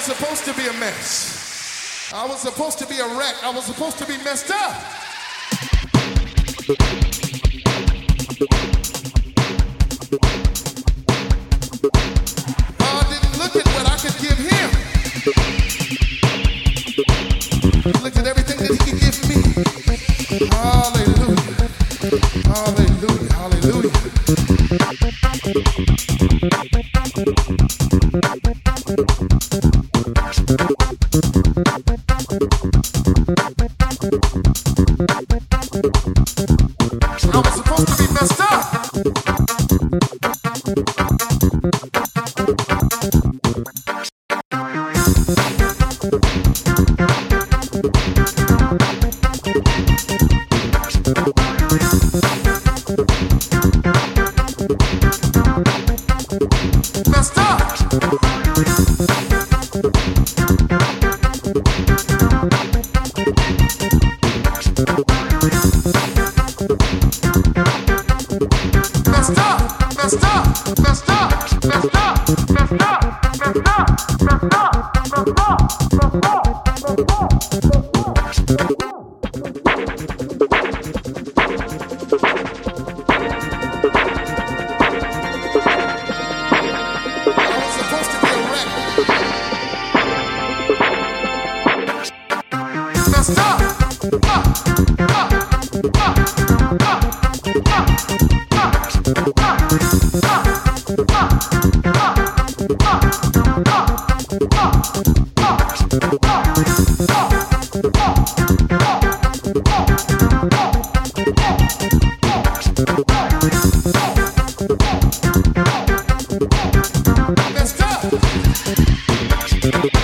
supposed to be a mess. I was supposed to be a wreck. I was supposed to be messed up. God didn't look at what I could give him. He looked at everything that he could give me. Hallelujah. Hallelujah. Hallelujah. I was supposed to be messed up. Messed up. Messed up, messed up, messed up, messed up, messed up, messed up, messed up, messed up, messed up, Let's go!